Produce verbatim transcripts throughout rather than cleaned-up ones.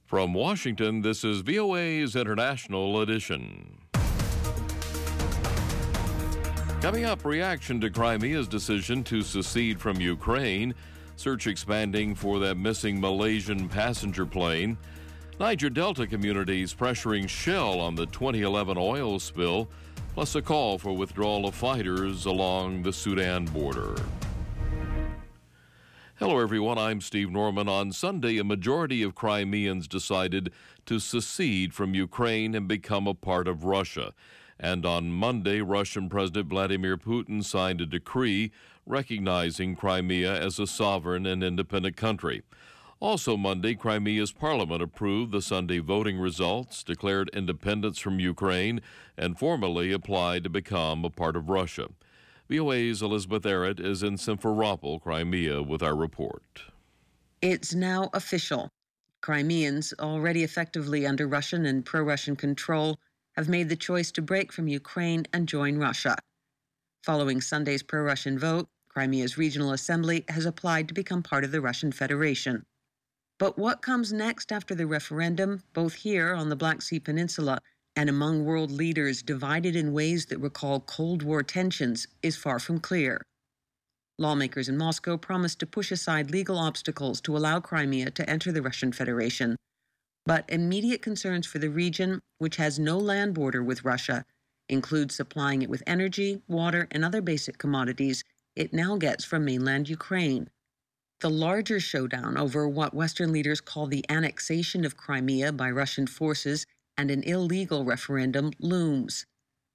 From Washington, this is V O A's International Edition. Coming up, reaction to Crimea's decision to secede from Ukraine, search expanding for that missing Malaysian passenger plane, Niger Delta communities pressuring Shell on the twenty eleven oil spill, plus a call for withdrawal of fighters along the Sudan border. Hello, everyone. I'm Steve Norman. On Sunday, a majority of Crimeans decided to secede from Ukraine and become a part of Russia. And on Monday, Russian President Vladimir Putin signed a decree recognizing Crimea as a sovereign and independent country. Also Monday, Crimea's parliament approved the Sunday voting results, declared independence from Ukraine, and formally applied to become a part of Russia. V O A's Elizabeth Arrett is in Simferopol, Crimea, with our report. It's now official. Crimeans, already effectively under Russian and pro-Russian control, have made the choice to break from Ukraine and join Russia. Following Sunday's pro-Russian vote, Crimea's Regional Assembly has applied to become part of the Russian Federation. But what comes next after the referendum, both here on the Black Sea Peninsula and among world leaders divided in ways that recall Cold War tensions, is far from clear. Lawmakers in Moscow promised to push aside legal obstacles to allow Crimea to enter the Russian Federation. But immediate concerns for the region, which has no land border with Russia, include supplying it with energy, water, and other basic commodities it now gets from mainland Ukraine. The larger showdown over what Western leaders call the annexation of Crimea by Russian forces and an illegal referendum looms.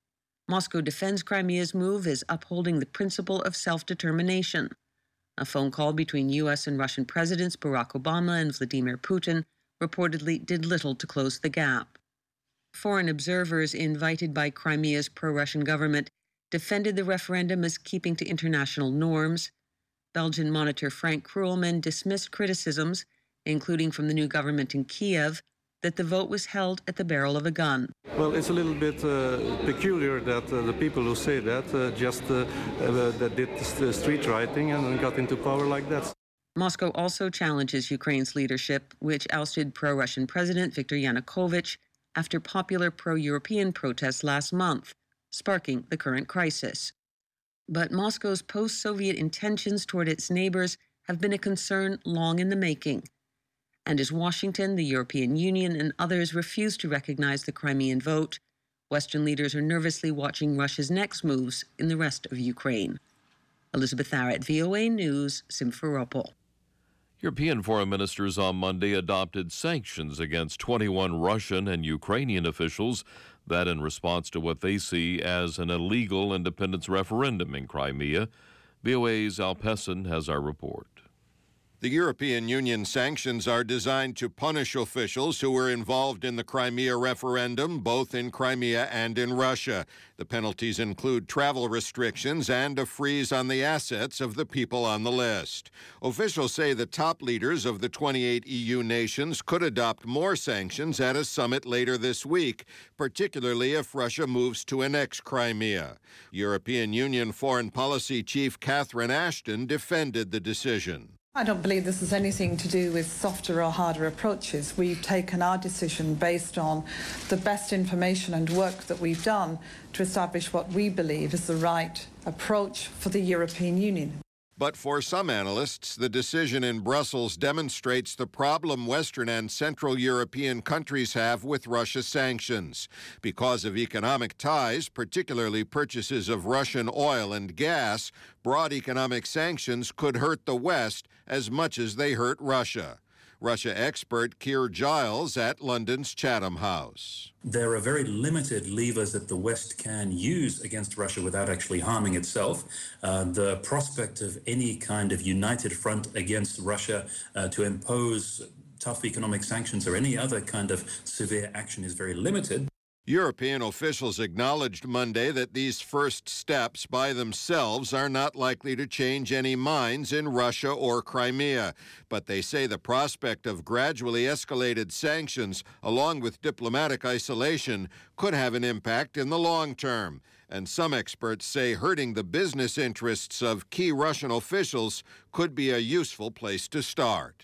Moscow defends Crimea's move as upholding the principle of self-determination. A phone call between U S and Russian Presidents Barack Obama and Vladimir Putin reportedly did little to close the gap. Foreign observers invited by Crimea's pro-Russian government defended the referendum as keeping to international norms. Belgian monitor Frank Kruelman dismissed criticisms, including from the new government in Kiev, that the vote was held at the barrel of a gun. Well, it's a little bit uh, peculiar that uh, the people who say that uh, just uh, uh, that did the street rioting and got into power like that. Moscow also challenges Ukraine's leadership, which ousted pro-Russian President Viktor Yanukovych after popular pro-European protests last month, sparking the current crisis. But Moscow's post-Soviet intentions toward its neighbors have been a concern long in the making. And as Washington, the European Union, and others refuse to recognize the Crimean vote, Western leaders are nervously watching Russia's next moves in the rest of Ukraine. Elizabeth Arrett, V O A News, Simferopol. European foreign ministers on Monday adopted sanctions against twenty-one Russian and Ukrainian officials, that in response to what they see as an illegal independence referendum in Crimea. V O A's Al Pessin has our report. The European Union sanctions are designed to punish officials who were involved in the Crimea referendum, both in Crimea and in Russia. The penalties include travel restrictions and a freeze on the assets of the people on the list. Officials say the top leaders of the twenty-eight E U nations could adopt more sanctions at a summit later this week, particularly if Russia moves to annex Crimea. European Union Foreign Policy Chief Catherine Ashton defended the decision. I don't believe this has anything to do with softer or harder approaches. We've taken our decision based on the best information and work that we've done to establish what we believe is the right approach for the European Union. But for some analysts, the decision in Brussels demonstrates the problem Western and Central European countries have with Russia's sanctions. Because of economic ties, particularly purchases of Russian oil and gas, broad economic sanctions could hurt the West as much as they hurt Russia. Russia expert Keir Giles at London's Chatham House. There are very limited levers that the West can use against Russia without actually harming itself. Uh, the prospect of any kind of united front against Russia uh, to impose tough economic sanctions or any other kind of severe action is very limited. European officials acknowledged Monday that these first steps by themselves are not likely to change any minds in Russia or Crimea, but they say the prospect of gradually escalated sanctions, along with diplomatic isolation, could have an impact in the long term. And some experts say hurting the business interests of key Russian officials could be a useful place to start.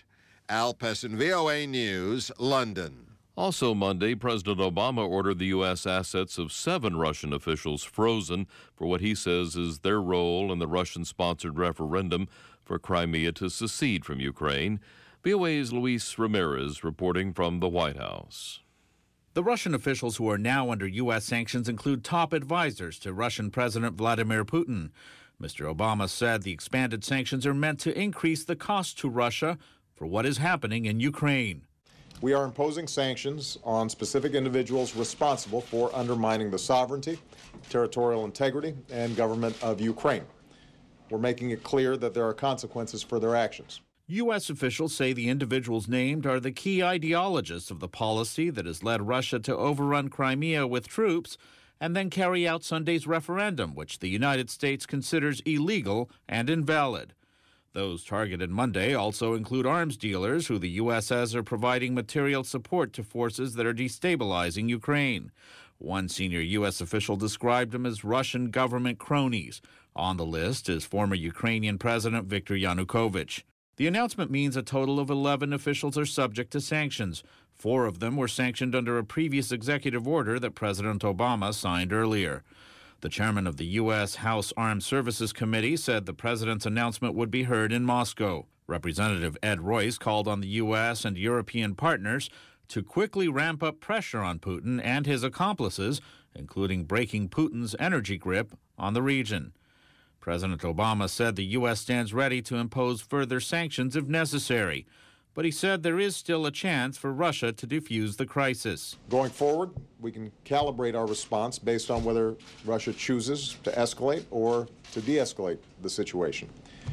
Al Pessin, V O A News, London. Also Monday, President Obama ordered the U S assets of seven Russian officials frozen for what he says is their role in the Russian-sponsored referendum for Crimea to secede from Ukraine. V O A's Luis Ramirez reporting from the White House. The Russian officials who are now under U S sanctions include top advisors to Russian President Vladimir Putin. Mister Obama said the expanded sanctions are meant to increase the cost to Russia for what is happening in Ukraine. We are imposing sanctions on specific individuals responsible for undermining the sovereignty, territorial integrity, and government of Ukraine. We're making it clear that there are consequences for their actions. U S officials say the individuals named are the key ideologists of the policy that has led Russia to overrun Crimea with troops and then carry out Sunday's referendum, which the United States considers illegal and invalid. Those targeted Monday also include arms dealers who the U S says are providing material support to forces that are destabilizing Ukraine. One senior U S official described them as Russian government cronies. On the list is former Ukrainian President Viktor Yanukovych. The announcement means a total of eleven officials are subject to sanctions. Four of them were sanctioned under a previous executive order that President Obama signed earlier. The chairman of the U S House Armed Services Committee said the president's announcement would be heard in Moscow. Representative Ed Royce called on the U S and European partners to quickly ramp up pressure on Putin and his accomplices, including breaking Putin's energy grip on the region. President Obama said the U S stands ready to impose further sanctions if necessary, but he said there is still a chance for Russia to defuse the crisis. Going forward, we can calibrate our response based on whether Russia chooses to escalate or to de-escalate the situation.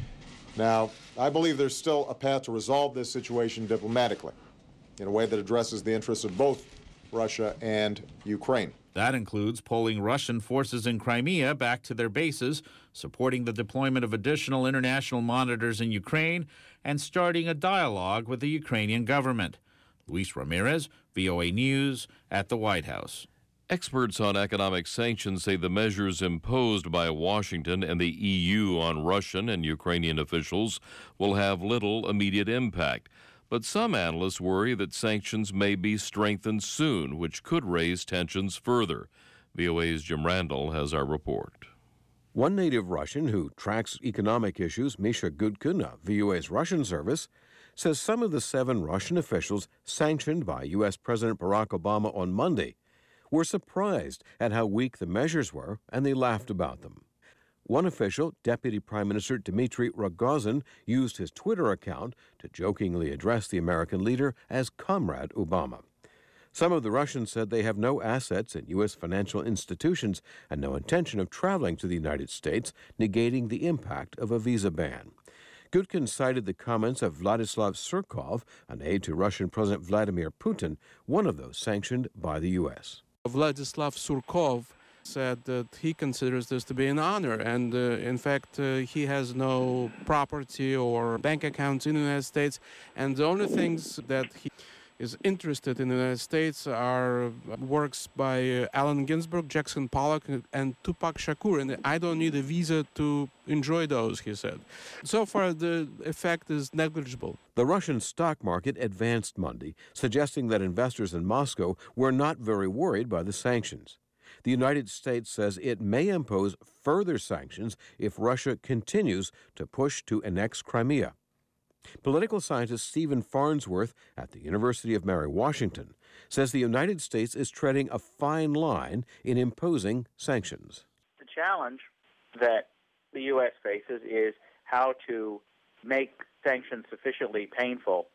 Now, I believe there's still a path to resolve this situation diplomatically in a way that addresses the interests of both Russia and Ukraine. That includes pulling Russian forces in Crimea back to their bases, supporting the deployment of additional international monitors in Ukraine, and starting a dialogue with the Ukrainian government. Luis Ramirez, V O A News, at the White House. Experts on economic sanctions say the measures imposed by Washington and the E U on Russian and Ukrainian officials will have little immediate impact. But some analysts worry that sanctions may be strengthened soon, which could raise tensions further. V O A's Jim Randall has our report. One native Russian who tracks economic issues, Misha Gudkin of V O A's Russian service, says some of the seven Russian officials sanctioned by U S President Barack Obama on Monday were surprised at how weak the measures were, and they laughed about them. One official, Deputy Prime Minister Dmitry Rogozin, used his Twitter account to jokingly address the American leader as Comrade Obama. Some of the Russians said they have no assets in U S financial institutions and no intention of traveling to the United States, negating the impact of a visa ban. Gudkin cited the comments of Vladislav Surkov, an aide to Russian President Vladimir Putin, one of those sanctioned by the U S. Vladislav Surkov said that he considers this to be an honor, and uh, in fact uh, he has no property or bank accounts in the United States, and the only things that he is interested in the United States are works by uh, Allen Ginsberg, Jackson Pollock, and Tupac Shakur, and I don't need a visa to enjoy those, he said. So far the effect is negligible. The Russian stock market advanced Monday, suggesting that investors in Moscow were not very worried by the sanctions. The United States says it may impose further sanctions if Russia continues to push to annex Crimea. Political scientist Stephen Farnsworth at the University of Mary Washington says the United States is treading a fine line in imposing sanctions. The challenge that the U S faces is how to make sanctions sufficiently painful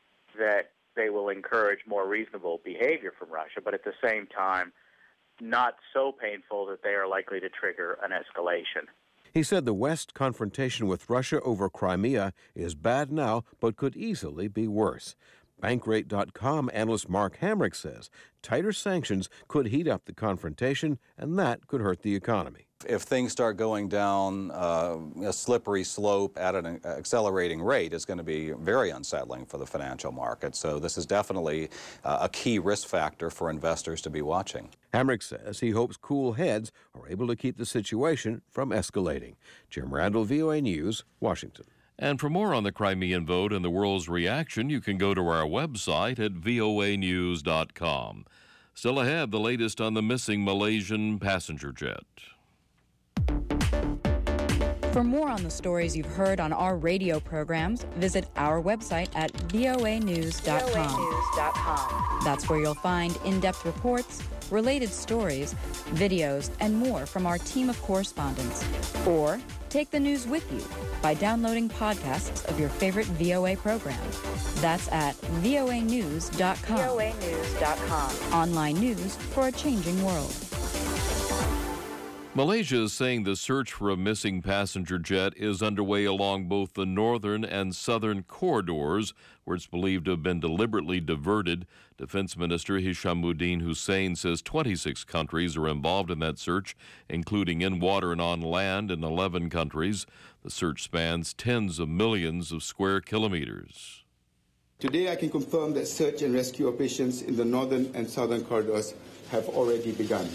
that they will encourage more reasonable behavior from Russia, but at the same time not so painful that they are likely to trigger an escalation. He said the West confrontation with Russia over Crimea is bad now, but could easily be worse. Bankrate dot com analyst Mark Hamrick says tighter sanctions could heat up the confrontation, and that could hurt the economy. If things start going down uh, a slippery slope at an accelerating rate, it's going to be very unsettling for the financial market. So this is definitely uh, a key risk factor for investors to be watching. Hamrick says he hopes cool heads are able to keep the situation from escalating. Jim Randall, V O A News, Washington. And for more on the Crimean vote and the world's reaction, you can go to our website at V O A news dot com. Still ahead, the latest on the missing Malaysian passenger jet. For more on the stories you've heard on our radio programs, visit our website at V O A news dot com. That's where you'll find in-depth reports, related stories, videos, and more from our team of correspondents. Or take the news with you by downloading podcasts of your favorite V O A program. That's at V O A news dot com. V O A news dot com. Online news for a changing world. Malaysia is saying the search for a missing passenger jet is underway along both the northern and southern corridors, where it's believed to have been deliberately diverted. Defense Minister Hishammuddin Hussein says twenty-six countries are involved in that search, including in water and on land in eleven countries. The search spans tens of millions of square kilometers. Today I can confirm that search and rescue operations in the northern and southern corridors have already begun.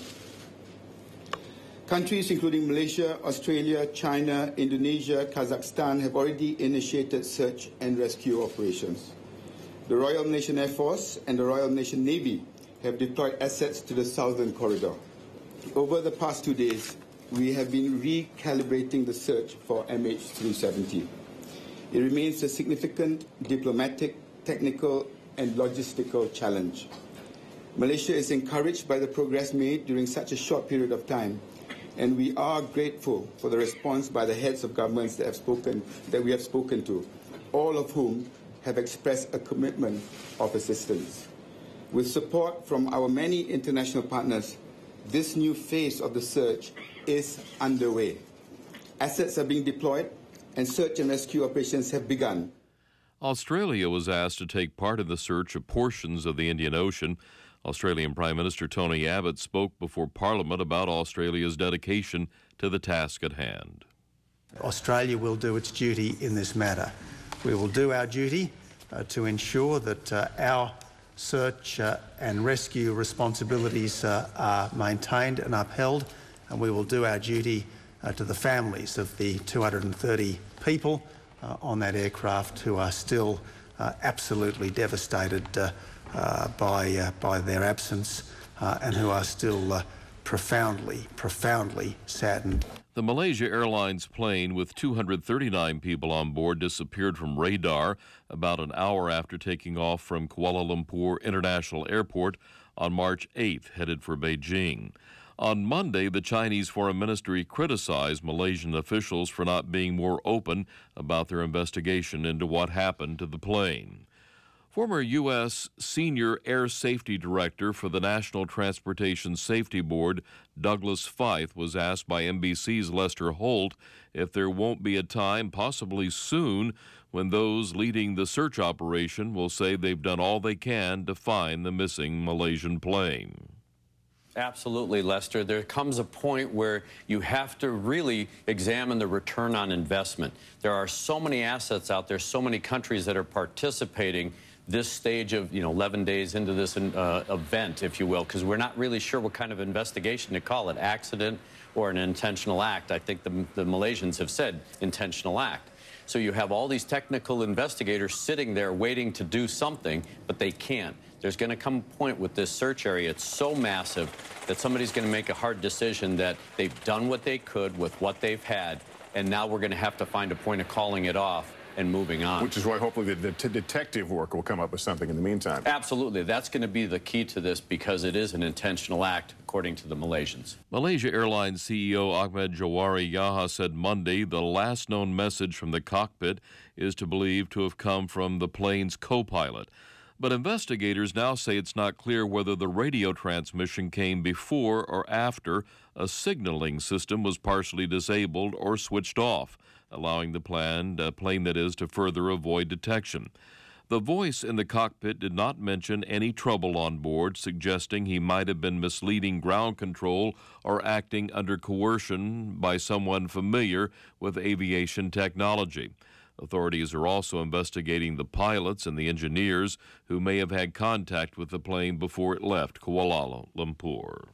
Countries including Malaysia, Australia, China, Indonesia, Kazakhstan have already initiated search and rescue operations. The Royal Malaysian Air Force and the Royal Malaysian Navy have deployed assets to the southern corridor. Over the past two days, we have been recalibrating the search for M H three seventy. It remains a significant diplomatic, technical, and logistical challenge. Malaysia is encouraged by the progress made during such a short period of time, and we are grateful for the response by the heads of governments that have spoken, that we have spoken to, all of whom have expressed a commitment of assistance. With support from our many international partners, this new phase of the search is underway. Assets are being deployed, and search and rescue operations have begun. Australia was asked to take part in the search of portions of the Indian Ocean. Australian Prime Minister Tony Abbott spoke before Parliament about Australia's dedication to the task at hand. Australia will do its duty in this matter. We will do our duty uh, to ensure that uh, our search uh, and rescue responsibilities uh, are maintained and upheld, and we will do our duty uh, to the families of the two hundred thirty people uh, on that aircraft who are still uh, absolutely devastated uh, Uh, by uh, by their absence uh, and who are still uh, profoundly, profoundly saddened. The Malaysia Airlines plane with two hundred thirty-nine people on board disappeared from radar about an hour after taking off from Kuala Lumpur International Airport on March eighth, headed for Beijing. On Monday, the Chinese Foreign Ministry criticized Malaysian officials for not being more open about their investigation into what happened to the plane. Former U S Senior Air Safety Director for the National Transportation Safety Board, Douglas Feith, was asked by N B C's Lester Holt if there won't be a time, possibly soon, when those leading the search operation will say they've done all they can to find the missing Malaysian plane. Absolutely, Lester. There comes a point where you have to really examine the return on investment. There are so many assets out there, so many countries that are participating this stage of, you know, eleven days into this uh, event, if you will, because we're not really sure what kind of investigation to call it, accident or an intentional act. I think the, the Malaysians have said intentional act. So you have all these technical investigators sitting there waiting to do something, but they can't. There's going to come a point with this search area, it's so massive that somebody's going to make a hard decision that they've done what they could with what they've had, and now we're going to have to find a point of calling it off and moving on. Which is why hopefully the, the t- detective work will come up with something in the meantime. Absolutely. That's going to be the key to this because it is an intentional act, according to the Malaysians. Malaysia Airlines C E O Ahmed Jawari Yahya said Monday the last known message from the cockpit is to believe to have come from the plane's co-pilot. But investigators now say it's not clear whether the radio transmission came before or after a signaling system was partially disabled or switched off, allowing the planned uh, plane, that is, to further avoid detection. The voice in the cockpit did not mention any trouble on board, suggesting he might have been misleading ground control or acting under coercion by someone familiar with aviation technology. Authorities are also investigating the pilots and the engineers who may have had contact with the plane before it left Kuala Lumpur.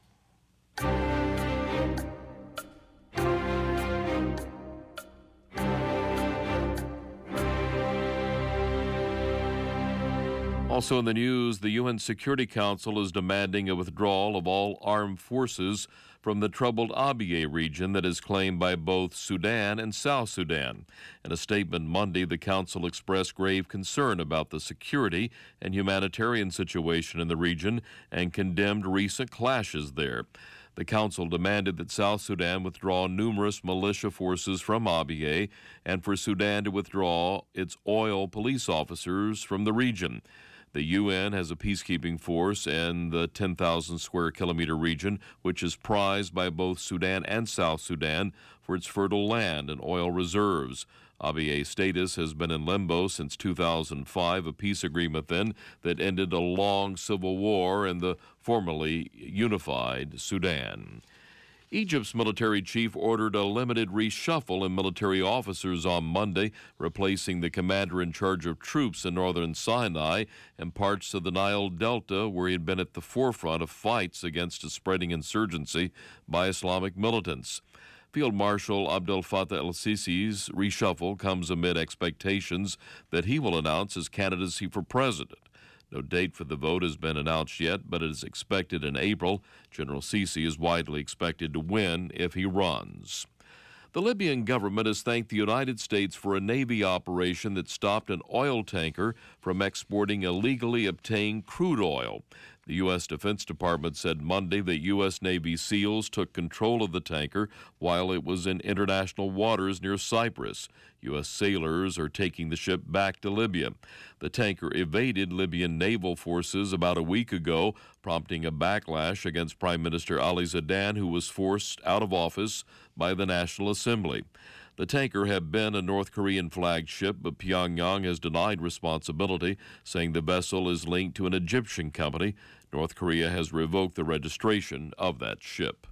Also in the news, the U N Security Council is demanding a withdrawal of all armed forces from the troubled Abyei region that is claimed by both Sudan and South Sudan. In a statement Monday, the Council expressed grave concern about the security and humanitarian situation in the region and condemned recent clashes there. The Council demanded that South Sudan withdraw numerous militia forces from Abyei and for Sudan to withdraw its oil police officers from the region. The U N has a peacekeeping force in the ten thousand square kilometer region, which is prized by both Sudan and South Sudan for its fertile land and oil reserves. Abyei's status has been in limbo since two thousand five, a peace agreement then that ended a long civil war in the formerly unified Sudan. Egypt's military chief ordered a limited reshuffle in military officers on Monday, replacing the commander in charge of troops in northern Sinai and parts of the Nile Delta, where he had been at the forefront of fights against a spreading insurgency by Islamic militants. Field Marshal Abdel Fattah el-Sisi's reshuffle comes amid expectations that he will announce his candidacy for president. No date for the vote has been announced yet, but it is expected in April. General Sisi is widely expected to win if he runs. The Libyan government has thanked the United States for a Navy operation that stopped an oil tanker from exporting illegally obtained crude oil. The U S Defense Department said Monday that U S Navy SEALs took control of the tanker while it was in international waters near Cyprus. U S sailors are taking the ship back to Libya. The tanker evaded Libyan naval forces about a week ago, prompting a backlash against Prime Minister Ali Zidane, who was forced out of office by the National Assembly. The tanker had been a North Korean flagged ship, but Pyongyang has denied responsibility, saying the vessel is linked to an Egyptian company. North Korea has revoked the registration of that ship.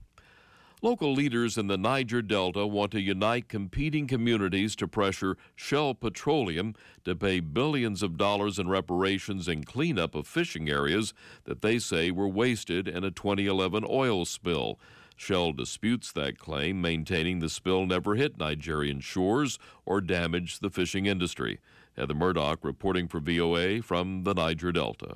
Local leaders in the Niger Delta want to unite competing communities to pressure Shell Petroleum to pay billions of dollars in reparations and cleanup of fishing areas that they say were wasted in a twenty eleven oil spill. Shell disputes that claim, maintaining the spill never hit Nigerian shores or damaged the fishing industry. Heather Murdoch reporting for V O A from the Niger Delta.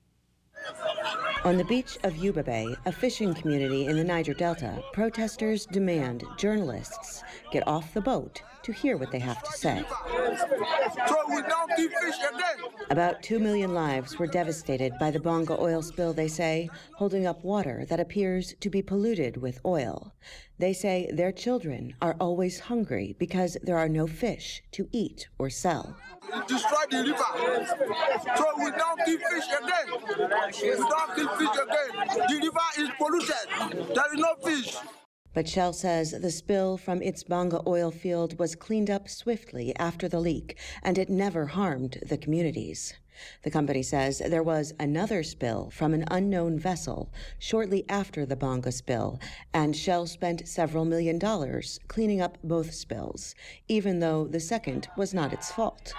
On the beach of Yuba Bay, a fishing community in the Niger Delta, protesters demand journalists get off the boat to hear what they have to say. So we don't keep fish again. About two million lives were devastated by the Bonga oil spill, they say, holding up water that appears to be polluted with oil. They say their children are always hungry because there are no fish to eat or sell. It destroyed the river. So we don't keep fish again. We don't keep fish again. The river is polluted. There is no fish. But Shell says the spill from its Bonga oil field was cleaned up swiftly after the leak, and it never harmed the communities. The company says there was another spill from an unknown vessel shortly after the Bonga spill, and Shell spent several million dollars cleaning up both spills, even though the second was not its fault.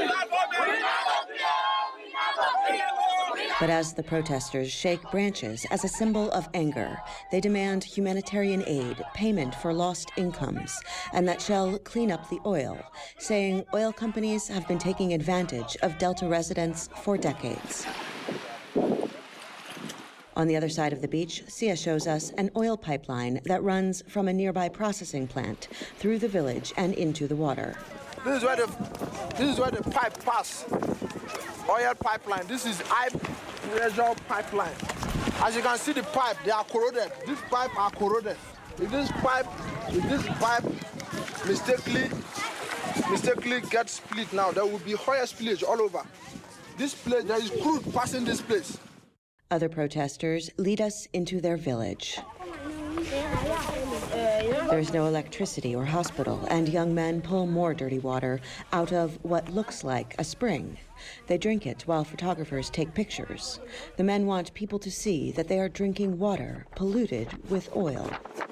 But as the protesters shake branches as a symbol of anger, they demand humanitarian aid, payment for lost incomes, and that Shell clean up the oil, saying oil companies have been taking advantage of Delta residents for decades. On the other side of the beach, Sia shows us an oil pipeline that runs from a nearby processing plant through the village and into the water. This is where the this is where the pipe pass. Oil pipeline. This is high pressure pipeline. As you can see, the pipe, they are corroded. These pipes are corroded. If this pipe, if this pipe mistakenly mistakenly gets split now, there will be oil spillage all over. This place, there is crude passing this place. Other protesters lead us into their village. There's no electricity or hospital, and young men pull more dirty water out of what looks like a spring. They drink it while photographers take pictures. The men want people to see that they are drinking water polluted with oil.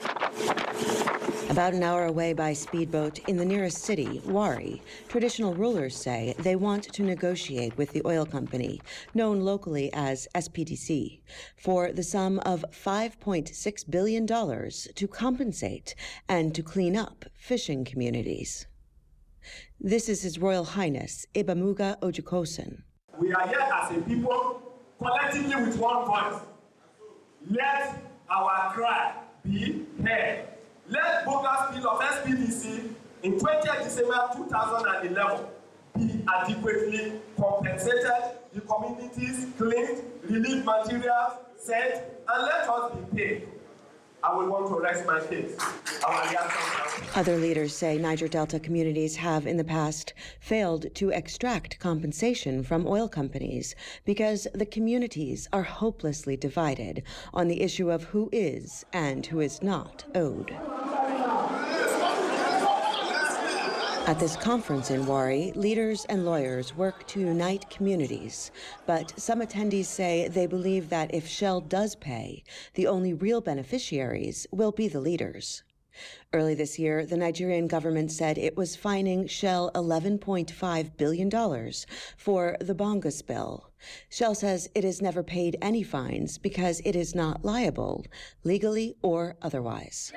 About an hour away by speedboat in the nearest city, Wari, traditional rulers say they want to negotiate with the oil company, known locally as S P D C, for the sum of five point six billion dollars to compensate and to clean up fishing communities. This is His Royal Highness Ibamuga Ojukosen. we are here as a people, collectively with one voice. Let our cry be heard. Let bogus bill of S P D C in twentieth December two thousand eleven be adequately compensated, the communities cleaned, relief materials sent, and let us be paid. I will want to rest my case. Other leaders say Niger Delta communities have in the past failed to extract compensation from oil companies because the communities are hopelessly divided on the issue of who is and who is not owed. At this conference in Warri, leaders and lawyers work to unite communities, but some attendees say they believe that if Shell does pay, the only real beneficiaries will be the leaders. Early this year, the Nigerian government said it was fining Shell eleven point five billion dollars for the Bonga spill. Shell says it has never paid any fines because it is not liable, legally or otherwise.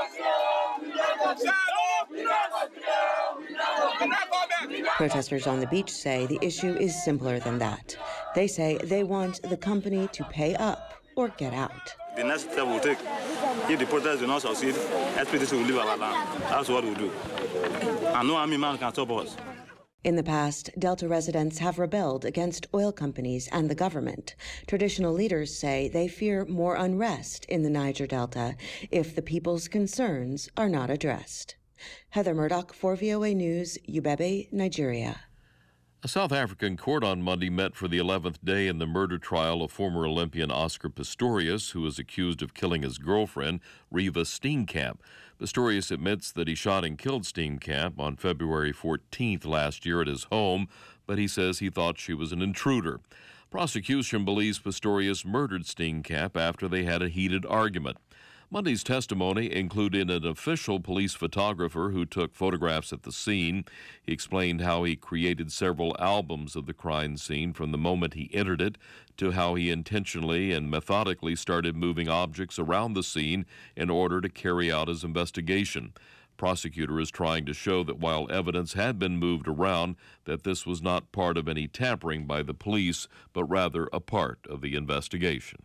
Protesters on the beach say the issue is simpler than that. They say they want the company to pay up or get out. The next step we'll take, if the protest do not succeed, S P D C will leave our land. That's what we'll do. And no army man can stop us. In the past, Delta residents have rebelled against oil companies and the government. Traditional leaders say they fear more unrest in the Niger Delta if the people's concerns are not addressed. Heather Murdoch for V O A News, Ubebe, Nigeria. A South African court on Monday met for the eleventh day in the murder trial of former Olympian Oscar Pistorius, who is accused of killing his girlfriend, Reeva Steenkamp. Pistorius admits that he shot and killed Steenkamp on February fourteenth last year at his home, but he says he thought she was an intruder. Prosecution believes Pistorius murdered Steenkamp after they had a heated argument. Monday's testimony included an official police photographer who took photographs at the scene. He explained how he created several albums of the crime scene from the moment he entered it to how he intentionally and methodically started moving objects around the scene in order to carry out his investigation. Prosecutor is trying to show that while evidence had been moved around, that this was not part of any tampering by the police, but rather a part of the investigation.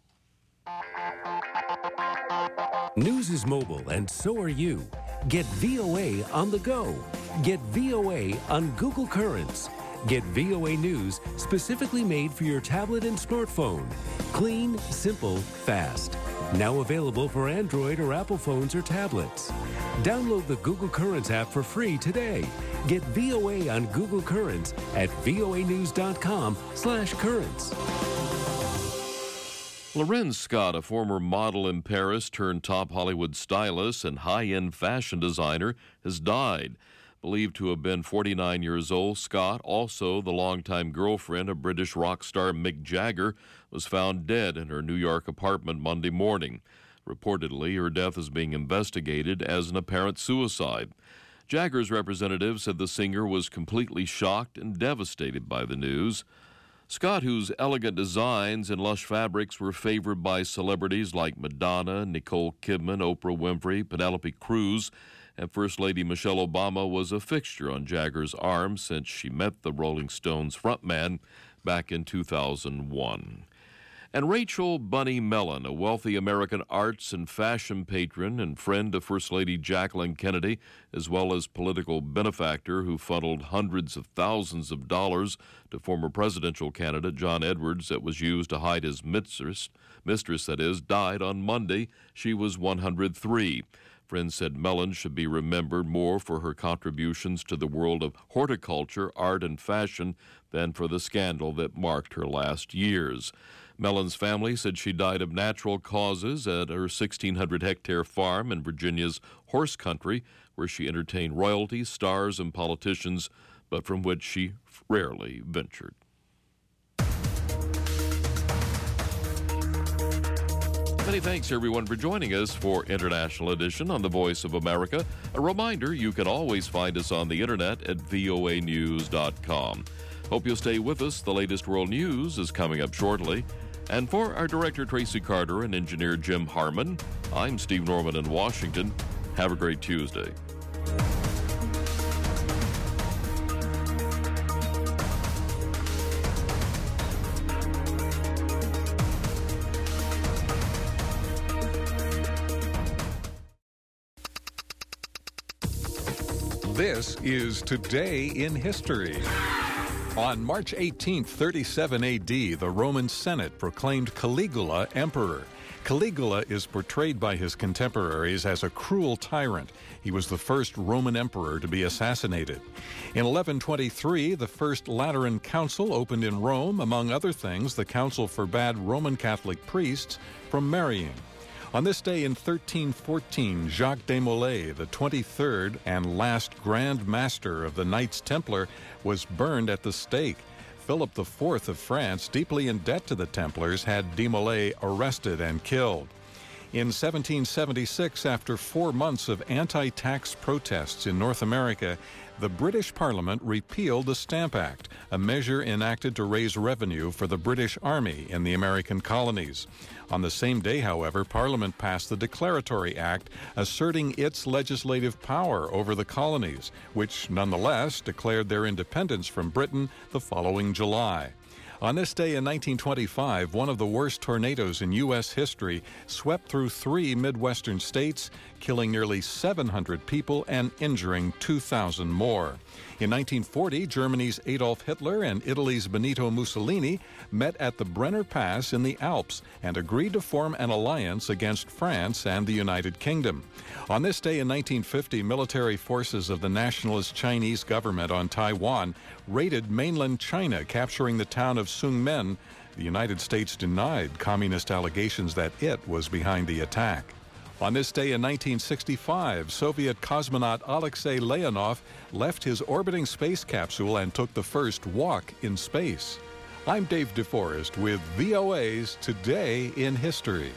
News is mobile, and so are you. Get V O A on the go. Get V O A on Google Currents. Get V O A News specifically made for your tablet and smartphone. Clean, simple, fast. Now available for Android or Apple phones or tablets. Download the Google Currents app for free today. Get V O A on Google Currents at voanews.com slash currents. Lorenz Scott, a former model in Paris turned top Hollywood stylist and high-end fashion designer, has died. Believed to have been forty-nine years old, Scott, also the longtime girlfriend of British rock star Mick Jagger, was found dead in her New York apartment Monday morning. Reportedly, her death is being investigated as an apparent suicide. Jagger's representative said the singer was completely shocked and devastated by the news. Scott, whose elegant designs and lush fabrics were favored by celebrities like Madonna, Nicole Kidman, Oprah Winfrey, Penelope Cruz, and First Lady Michelle Obama, was a fixture on Jagger's arm since she met the Rolling Stones frontman back in two thousand one. And Rachel Bunny Mellon, a wealthy American arts and fashion patron and friend of First Lady Jacqueline Kennedy, as well as political benefactor who funneled hundreds of thousands of dollars to former presidential candidate John Edwards that was used to hide his mistress, mistress that is, died on Monday. She was one hundred three. Friends said Mellon should be remembered more for her contributions to the world of horticulture, art, and fashion than for the scandal that marked her last years. Mellon's family said she died of natural causes at her sixteen hundred hectare farm in Virginia's horse country, where she entertained royalty, stars, and politicians, but from which she rarely ventured. Many thanks, everyone, for joining us for International Edition on the Voice of America. A reminder, you can always find us on the internet at V O A news dot com. Hope you'll stay with us. The latest world news is coming up shortly. And for our director, Tracy Carter, and engineer Jim Harmon, I'm Steve Norman in Washington. Have a great Tuesday. This is Today in History. On March eighteenth, thirty-seven A D, the Roman Senate proclaimed Caligula emperor. Caligula is portrayed by his contemporaries as a cruel tyrant. He was the first Roman emperor to be assassinated. In eleven twenty-three, the First Lateran Council opened in Rome. Among other things, the council forbade Roman Catholic priests from marrying. On this day in thirteen fourteen, Jacques de Molay, the twenty-third and last Grand Master of the Knights Templar, was burned at the stake. Philip the Fourth of France, deeply in debt to the Templars, had de Molay arrested and killed. In seventeen seventy-six, after four months of anti-tax protests in North America, the British Parliament repealed the Stamp Act, a measure enacted to raise revenue for the British Army in the American colonies. On the same day, however, Parliament passed the Declaratory Act, asserting its legislative power over the colonies, which nonetheless declared their independence from Britain the following July. On this day in nineteen twenty-five, one of the worst tornadoes in U S history swept through three Midwestern states, killing nearly seven hundred people and injuring two thousand more. In nineteen forty, Germany's Adolf Hitler and Italy's Benito Mussolini met at the Brenner Pass in the Alps and agreed to form an alliance against France and the United Kingdom. On this day in nineteen fifty, military forces of the nationalist Chinese government on Taiwan raided mainland China, capturing the town of Sungmen. The United States denied communist allegations that it was behind the attack. On this day in nineteen sixty-five, Soviet cosmonaut Alexei Leonov left his orbiting space capsule and took the first walk in space. I'm Dave DeForest with V O A's Today in History.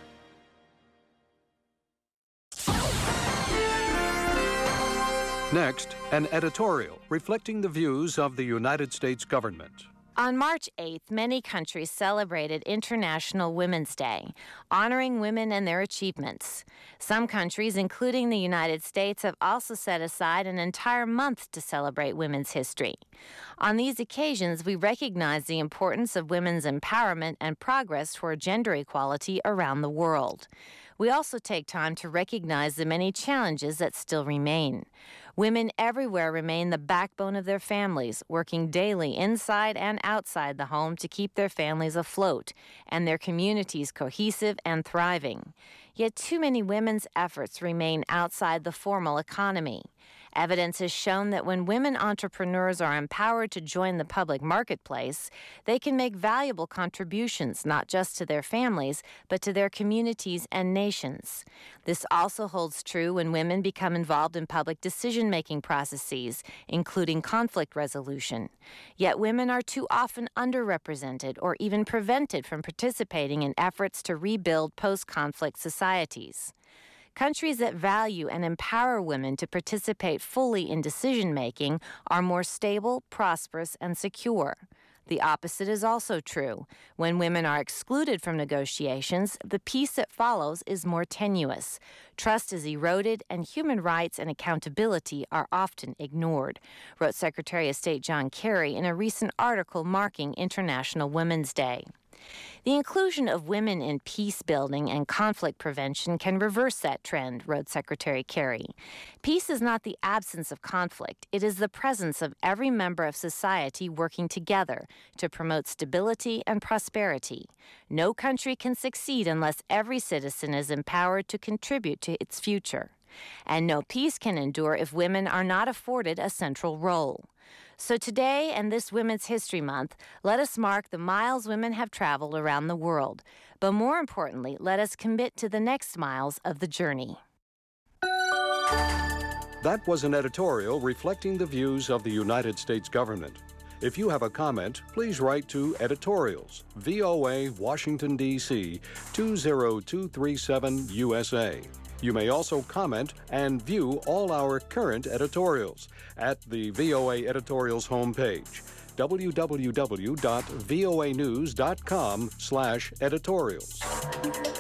Next, an editorial reflecting the views of the United States government. On March eighth, many countries celebrated International Women's Day, honoring women and their achievements. Some countries, including the United States, have also set aside an entire month to celebrate women's history. On these occasions, we recognize the importance of women's empowerment and progress toward gender equality around the world. We also take time to recognize the many challenges that still remain. Women everywhere remain the backbone of their families, working daily inside and outside the home to keep their families afloat and their communities cohesive and thriving. Yet too many women's efforts remain outside the formal economy. Evidence has shown that when women entrepreneurs are empowered to join the public marketplace, they can make valuable contributions not just to their families, but to their communities and nations. This also holds true when women become involved in public decision-making processes, including conflict resolution. Yet women are too often underrepresented or even prevented from participating in efforts to rebuild post-conflict societies. Countries that value and empower women to participate fully in decision-making are more stable, prosperous, and secure. The opposite is also true. When women are excluded from negotiations, the peace that follows is more tenuous. Trust is eroded, and human rights and accountability are often ignored, wrote Secretary of State John Kerry in a recent article marking International Women's Day. The inclusion of women in peace building and conflict prevention can reverse that trend, wrote Secretary Kerry. Peace is not the absence of conflict. It is the presence of every member of society working together to promote stability and prosperity. No country can succeed unless every citizen is empowered to contribute to its future. And no peace can endure if women are not afforded a central role. So today and this Women's History Month, let us mark the miles women have traveled around the world. But more importantly, let us commit to the next miles of the journey. That was an editorial reflecting the views of the United States government. If you have a comment, please write to Editorials, V O A, Washington, D C two zero two three seven U S A. You may also comment and view all our current editorials at the V O A Editorials homepage, w w w dot v o a news dot com slash editorials.